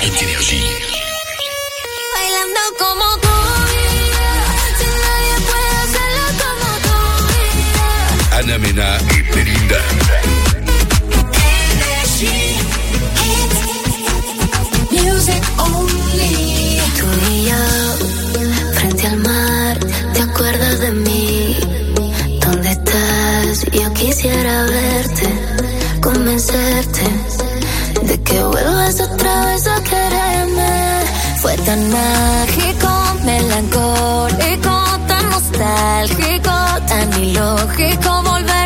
Energy. Bailando como tú, si nadie puede hacerlo como tú. Ana Mena y Belinda. Music only. Tú y yo, frente al mar, ¿te acuerdas de mí? ¿Dónde estás? Yo quisiera verte, convencerte de que vuelvas otra vez a quererme. Fue tan mágico, melancólico, tan nostálgico, tan ilógico volver